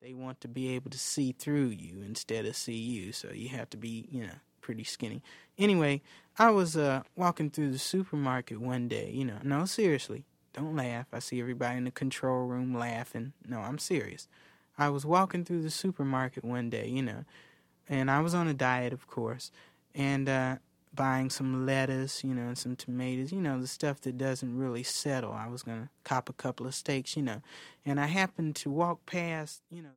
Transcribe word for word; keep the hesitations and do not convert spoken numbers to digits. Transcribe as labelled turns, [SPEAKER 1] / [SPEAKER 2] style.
[SPEAKER 1] They want to be able to see through you instead of see you, so you have to be, you know, pretty skinny. Anyway, I was uh, walking through the supermarket one day, you know, no, seriously, don't laugh. I see everybody in the control room laughing. No, I'm serious. I was walking through the supermarket one day, you know, and I was on a diet, of course, and uh, buying some lettuce, you know, and some tomatoes, you know, the stuff that doesn't really settle. I was going to cop a couple of steaks, you know, and I happened to walk past, you know,